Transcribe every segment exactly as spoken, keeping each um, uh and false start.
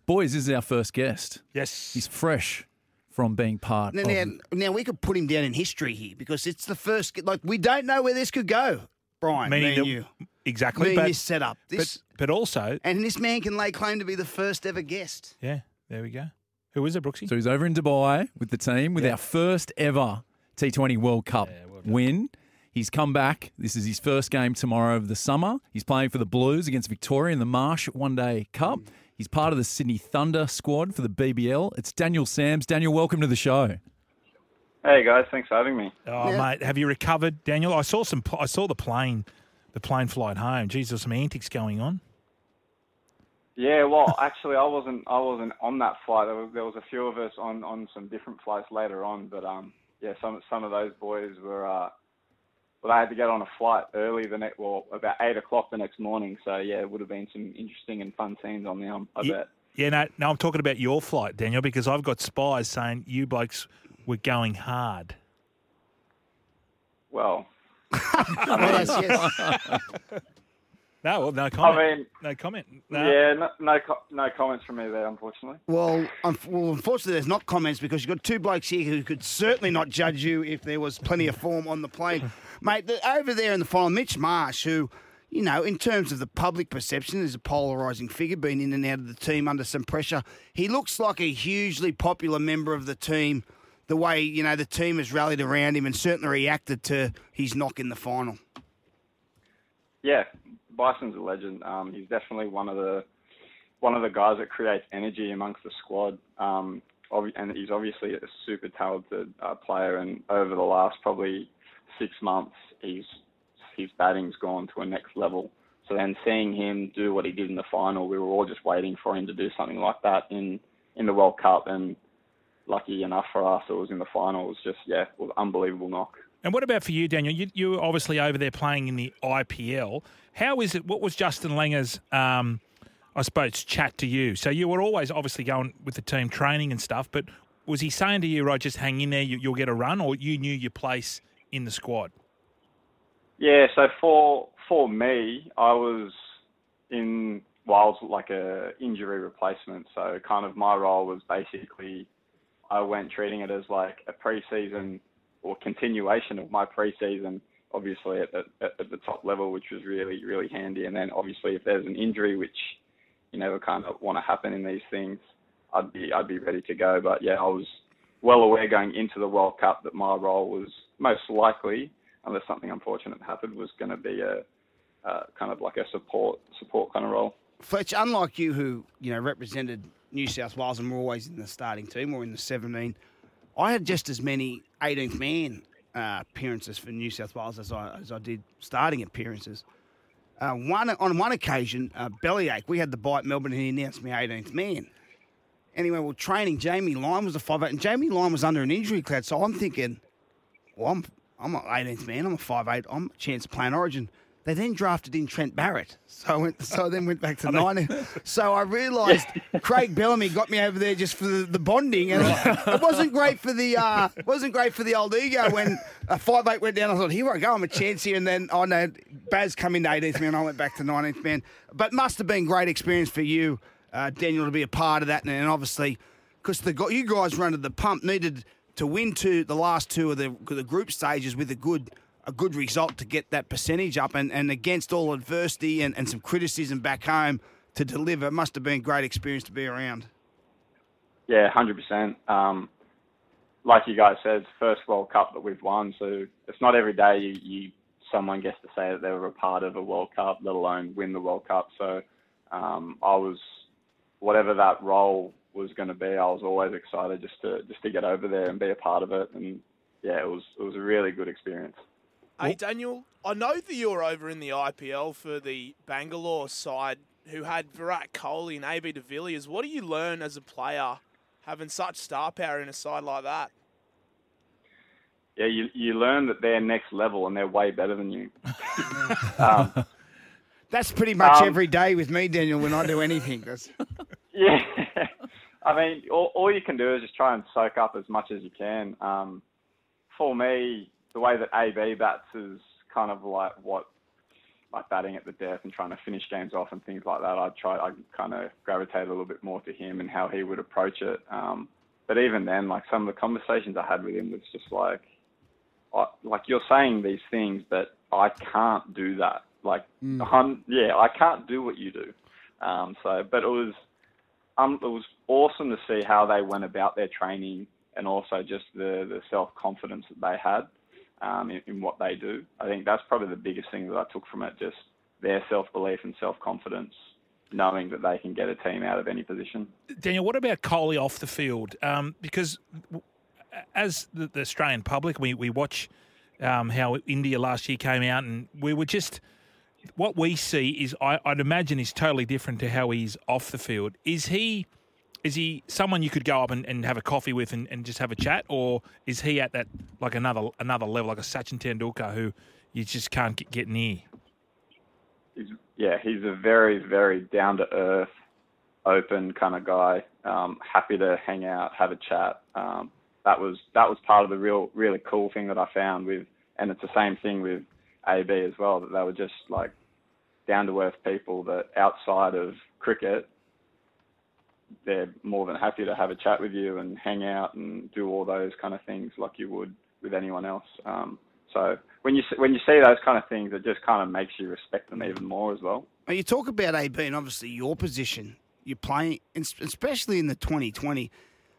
Boys, this is our first guest. Yes. He's fresh from being part Now, of... now, now, we could put him down in history here because it's the first. Like, we don't know where this could go, Brian. Meaning me and that- you. Exactly. Me but, and this setup. This, but, but also, and this man can lay claim to be the first ever guest. yeah, there we go. Who is it, Brooksy? So he's over in Dubai with the team with Yeah. our first ever T twenty World Cup Yeah, well done. win. He's come back. This is his first game tomorrow of the summer. He's playing for the Blues against Victoria in the Marsh One Day Cup. He's part of the Sydney Thunder squad for the B B L. It's Daniel Sams. Daniel, welcome to the show. Hey guys, thanks for having me. Oh, Yeah. mate, have you recovered, Daniel? I saw some. I saw the plane, the plane flight home. Geez, there's some antics going on. Yeah, well, actually, I wasn't. I wasn't on that flight. There was, there was a few of us on, on some different flights later on, but um, yeah, some some of those boys were. Uh, well, they had to get on a flight early the next, well, about eight o'clock the next morning. So yeah, it would have been some interesting and fun scenes on the um, I Yeah, bet. yeah, no, no, I'm talking about your flight, Daniel, because I've got spies saying you blokes were going hard. Well, Yes, yes. No, well, no comment. I mean, no comment. No. yeah, no, no, co- no comments from me there, unfortunately. Well, un- well, unfortunately, there's not comments because you've got two blokes here who could certainly not judge you if there was plenty of form on the plane. Mate, the, over there in the final, Mitch Marsh, who, you know, in terms of the public perception, is a polarising figure, been in and out of the team under some pressure. He looks like a hugely popular member of the team, the way, you know, the team has rallied around him and certainly reacted to his knock in the final. Yeah, Bison's a legend. Um, he's definitely one of the one of the guys that creates energy amongst the squad. Um, ob- and he's obviously a super talented uh, player. And over the last probably six months, he's his batting's gone to a next level. So then seeing him do what he did in the final, we were all just waiting for him to do something like that in in the World Cup. And lucky enough for us, it was in the final. It was just yeah, it was an unbelievable knock. And what about for you, Daniel? You, you were obviously over there playing in the I P L. How is it? What was Justin Langer's, um, I suppose, chat to you? So you were always obviously going with the team training and stuff, but was he saying to you, right, just hang in there, you, you'll get a run, or you knew your place in the squad? Yeah, so for for me, I was in, well, I was like a injury replacement. So kind of my role was basically, I went treating it as like a pre-season or continuation of my pre-season, obviously at the, at the top level, which was really, really handy. And then obviously if there's an injury, which you never kind of want to happen in these things, I'd be I'd be ready to go. But yeah, I was well aware going into the World Cup that my role was most likely, unless something unfortunate happened, was going to be a uh, kind of like a support support kind of role. Fletch, unlike you who, you know, represented New South Wales and were always in the starting team or in the seventeen, I had just as many eighteenth man uh, appearances for New South Wales as I as I did starting appearances. Uh, one on one occasion, uh, bellyache, we had the bite Melbourne and he announced me eighteenth man. Anyway, well, training, Jamie Lyon was a five eight, and Jamie Lyon was under an injury cloud, so I'm thinking, well, I'm I'm an eighteenth man, I'm a five eight, I'm a chance of playing Origin. They then drafted in Trent Barrett, so I went. So I then went back to nineteen. So I realised Craig Bellamy got me over there just for the, the bonding, and it wasn't great for the uh, wasn't great for the old ego when a five eight went down. I thought, here I go, I'm a chance here, and then I oh, know Baz come into eighteenth man, I went back to nineteenth man. But must have been great experience for you, uh, Daniel, to be a part of that, and, and obviously because the you guys run to the pump needed to win two the last two of the the group stages with a good. a good result to get that percentage up and, and against all adversity and, and some criticism back home to deliver. It must have been a great experience to be around. Yeah, one hundred percent. Um, like you guys said, it's the first World Cup that we've won, so it's not every day you, you someone gets to say that they were a part of a World Cup, let alone win the World Cup. So um, I was, whatever that role was going to be, I was always excited just to just to get over there and be a part of it. And yeah, it was it was a really good experience. Hey, Daniel, I know that you were over in the I P L for the Bangalore side who had Virat Kohli and A B de Villiers. What do you learn as a player having such star power in a side like that? Yeah, you you learn that they're next level and they're way better than you. um, That's pretty much um, every day with me, Daniel, when I do anything. That's... Yeah. I mean, all, all you can do is just try and soak up as much as you can. Um, for me, the way that A B bats is kind of like what like batting at the death and trying to finish games off and things like that, I'd try, I kind of gravitate a little bit more to him and how he would approach it. Um, but even then, like some of the conversations I had with him was just like, I, like you're saying these things, but I can't do that. Like, Mm. I'm, yeah, I can't do what you do. Um, so, but it was, um, it was awesome to see how they went about their training and also just the, the self-confidence that they had um, in, in what they do. I think that's probably the biggest thing that I took from it, just their self-belief and self-confidence, knowing that they can get a team out of any position. Daniel, what about Kohli off the field? Um, because as the, the Australian public, we, we watch um, how India last year came out, and we were just... What we see is, I, I'd imagine, is totally different to how he's off the field. Is he is he someone you could go up and, and have a coffee with and, and just have a chat, or is he at that like another another level, like a Sachin Tendulkar who you just can't get, get near? He's, yeah, he's a very, very down-to-earth, open kind of guy, um, happy to hang out, have a chat. Um, that was that was part of the real, really cool thing that I found with, and it's the same thing with A B as well, that they were just like down-to-earth people that outside of cricket, they're more than happy to have a chat with you and hang out and do all those kind of things like you would with anyone else. Um, so when you when you see those kind of things, it just kind of makes you respect them even more as well. Now, you talk about A B and obviously your position you're playing, especially in the twenty twenty.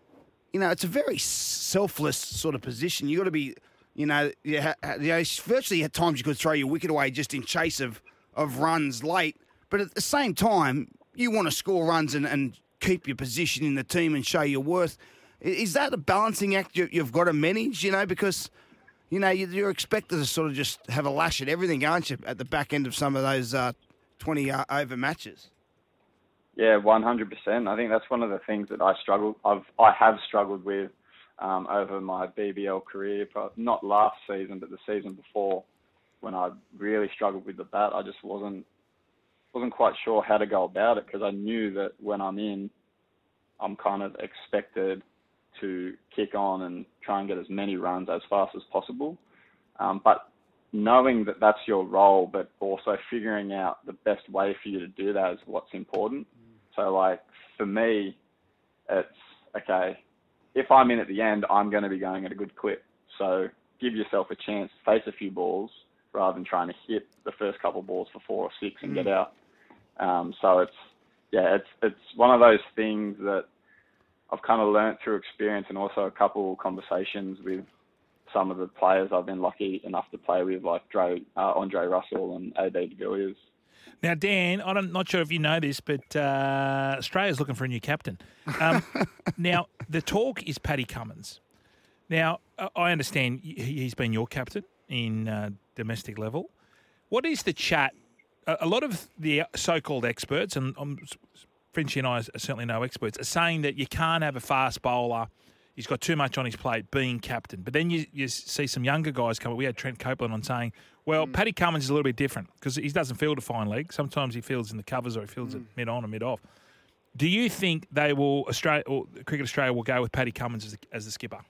You know, it's a very selfless sort of position. You got to be, you know, you, ha, you know, virtually at times you could throw your wicket away just in chase of, of runs late. But at the same time, you want to score runs and, and keep your position in the team and show your worth. Is that a balancing act you, you've got to manage, you know, because, you know, you're expected to sort of just have a lash at everything, aren't you, at the back end of some of those uh, twenty-over matches? Yeah, one hundred percent. I think that's one of the things that I struggled, I've, I have struggled with um, over my B B L career, not last season, but the season before, when I really struggled with the bat. I just wasn't wasn't quite sure how to go about it, because I knew that when I'm in, I'm kind of expected to kick on and try and get as many runs as fast as possible. Um, but knowing that that's your role, but also figuring out the best way for you to do that is what's important. So, like, for me, it's, okay, if I'm in at the end, I'm going to be going at a good clip. So give yourself a chance, face a few balls, rather than trying to hit the first couple of balls for four or six and mm. get out. Um, so it's, yeah, it's it's one of those things that I've kind of learnt through experience, and also a couple of conversations with some of the players I've been lucky enough to play with, like Dre, uh, Andre Russell and A B de Villiers. Now, Dan, I'm not sure if you know this, but uh, Australia's looking for a new captain. Um, now, the talk is Paddy Cummins. Now, I understand he's been your captain in uh, domestic level. What is the chat? A lot of the so-called experts, and um, Frenchie and I are certainly no experts, are saying that you can't have a fast bowler. He's got too much on his plate being captain. But then you, you see some younger guys come. We had Trent Copeland on saying, well, mm. Paddy Cummins is a little bit different because he doesn't field a fine leg. Sometimes he fields in the covers or he fields mm. it mid-on or mid-off. Do you think they will, Australia or Cricket Australia will go with Paddy Cummins as the, as the skipper?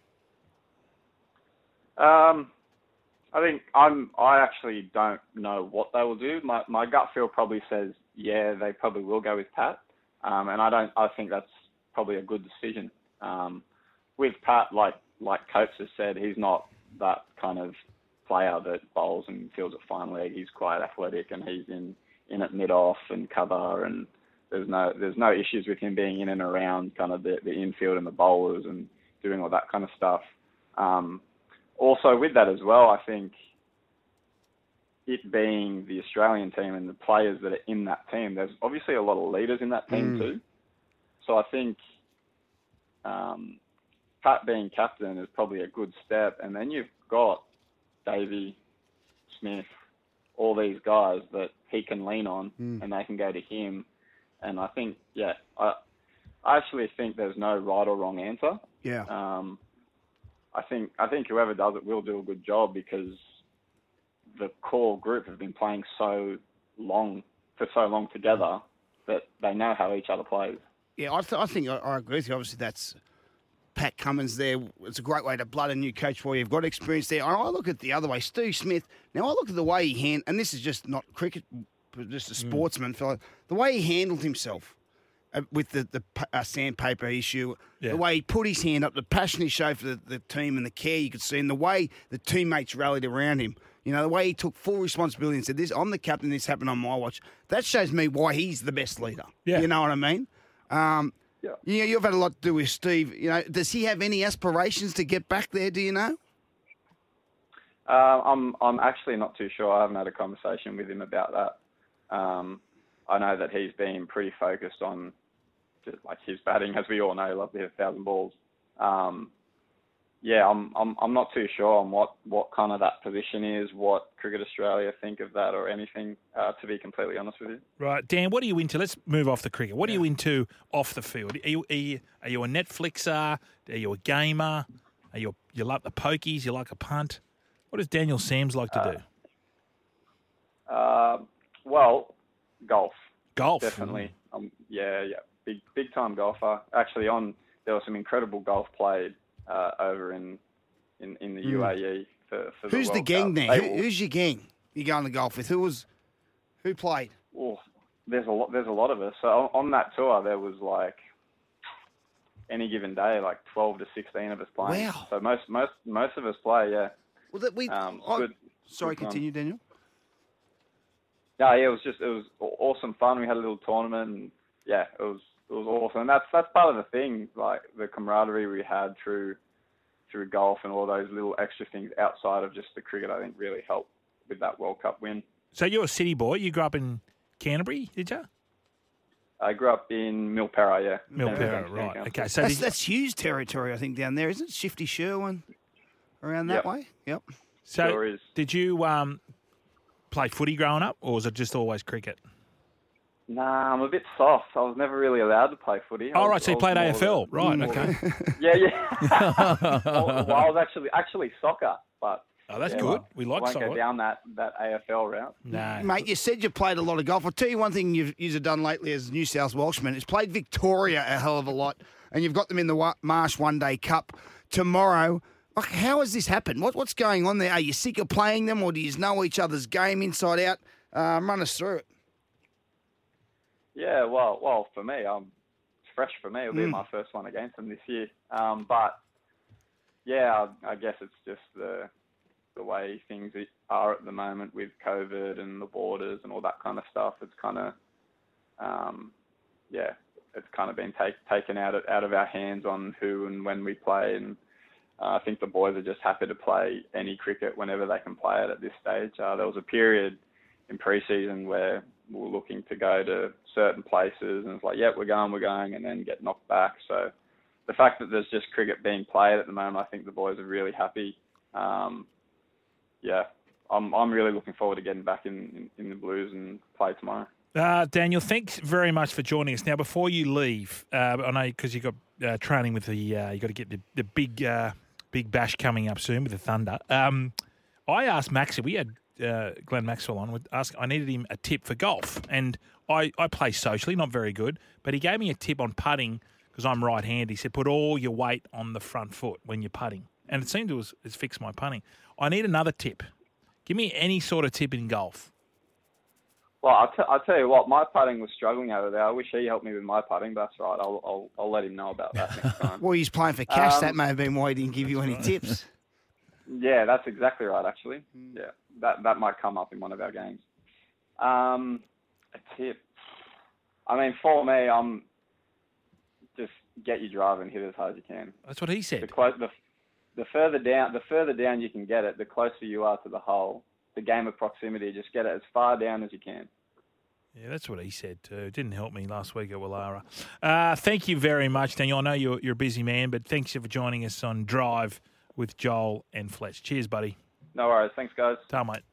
Um, I think I'm. I actually don't know what they will do. My my gut feel probably says, yeah, they probably will go with Pat, um, and I don't. I think that's probably a good decision. Um, with Pat, like like Coates has said, he's not that kind of player that bowls and fields at fine leg. He's quite athletic, and he's in, in at mid off and cover, and there's no there's no issues with him being in and around kind of the, the infield and the bowlers and doing all that kind of stuff. Um, Also, with that as well, I think it being the Australian team and the players that are in that team, there's obviously a lot of leaders in that team mm. too. So I think um, Pat being captain is probably a good step. And then you've got Davey, Smith, all these guys that he can lean on mm. and they can go to him. And I think, yeah, I, I actually think there's no right or wrong answer. Yeah. Um, I think I think whoever does it will do a good job, because the core group have been playing so long for so long together that they know how each other plays. Yeah, I, th- I think I, I agree with you. Obviously, that's Pat Cummins there. It's a great way to blood a new coach for you. You've got experience there. And I look at the other way. Steve Smith, now I look at the way he hand, and this is just not cricket, but just a sportsman, fellow. The way he handled himself uh, with the, the uh, sandpaper issue, Yeah. the way he put his hand up, the passion he showed for the, the team and the care you could see, and the way the teammates rallied around him. You know, the way he took full responsibility and said, "This, I'm the captain, this happened on my watch." That shows me why he's the best leader. Yeah. You know what I mean? Um, Yeah. You know, you've had a lot to do with Steve. You know, does he have any aspirations to get back there, do you know? Uh, I'm I'm actually not too sure. I haven't had a conversation with him about that. Um, I know that he's been pretty focused on just like his batting, as we all know, love to hit a thousand balls. Um, yeah, I'm I'm I'm not too sure on what, what kind of that position is, what Cricket Australia think of that, or anything. Uh, to be completely honest with you. Right, Dan. What are you into? Let's move off the cricket. What are you into off the field? Are you are you, are you a Netflixer? Are you a gamer? Are you you like the pokies? You like a punt? What does Daniel Sams like to do? Uh, well, golf. Golf. Definitely. Um, yeah, yeah. Big big time golfer. Actually, on there was some incredible golf played uh, over in, in in the U A E for, for the Who's the World gang Cup. there? They Who, will- who's your gang you going to golf with? Who was, who played? Oh, there's a lot. There's a lot of us. So on, on that tour, there was like any given day, like twelve to sixteen of us playing. Wow. So most most most of us play. Yeah. Well, that we. Um, I- good. sorry, good fun. continue, Daniel. Yeah, yeah. It was just it was aw- awesome fun. We had a little tournament, and yeah, it was it was awesome. And that's that's part of the thing, like the camaraderie we had through through golf and all those little extra things outside of just the cricket. I think really helped with that World Cup win. So you're a city boy. You grew up in Canterbury, did you? I grew up in Milperra, yeah. Milperra, Canterbury right? Council. Okay, so That's, did, that's Hughes territory, I think, down there, isn't it? Shifty Sherwin, around that Yep. way. Yep. so Sure is. did you um, play footy growing up, or was it just always cricket? Nah, I'm a bit soft. I was never really allowed to play footy. I Oh, was- right, so I you was played more A of F L, a- right? Mm. Okay. Yeah, yeah. well, well, I was actually actually soccer, but Oh, that's yeah, good. well, We like won't soccer. go down that, that A F L route. No, Mate, you said you played a lot of golf. I'll tell you one thing you've, you've done lately as New South Welshman is played Victoria a hell of a lot, and you've got them in the Wa- Marsh One Day Cup tomorrow. Like, how has this happened? What, what's going on there? Are you sick of playing them, or do you know each other's game inside out? Um, run us through it. Yeah, well, well, for me, um, it's fresh for me. It'll be Mm. my first one against them this year. Um, but yeah, I, I guess it's just the the way things are at the moment with COVID and the borders and all that kind of stuff. It's kind of, um, yeah, it's kind of been take, taken out of, out of our hands on who and when we play. And uh, I think the boys are just happy to play any cricket whenever they can play it at this stage. Uh, there was a period in pre-season where we were looking to go to certain places and it's like, yep, we're going, we're going, and then get knocked back. So the fact that there's just cricket being played at the moment, I think the boys are really happy. Um, yeah, I'm I'm really looking forward to getting back in, in, in the Blues and play tomorrow. Uh, Daniel, thanks very much for joining us. Now, before you leave, uh, I know because you got uh, training with the, uh, you got to get the the big uh, big bash coming up soon with the Thunder. Um, I asked Maxie, we had uh, Glenn Maxwell on. Would ask, I needed him a tip for golf, and I I play socially, not very good, but he gave me a tip on putting because I'm right-handed. He said put all your weight on the front foot when you're putting, and it seemed to has, has fixed my putting. I need another tip. Give me any sort of tip in golf. Well, I'll, t- I'll tell you what, my putting was struggling over there. I wish he helped me with my putting, but that's right. I'll, I'll, I'll let him know about that next time. Well, he's playing for cash. Um, that may have been why he didn't give you any tips. Yeah, that's exactly right, actually. Yeah, that that might come up in one of our games. Um, a tip. I mean, for me, I'm just get your drive and hit it as hard as you can. That's what he The, said. clo- the, the further down, the further down you can get it, the closer you are to the hole. The game of proximity, just get it as far down as you can. Yeah, that's what he said too. It didn't help me last week at Wallara. Uh, thank you very much, Daniel. I know you're, you're a busy man, but thanks for joining us on Drive with Joel and Fletch. Cheers, buddy. No worries. Thanks, guys. Ta, mate.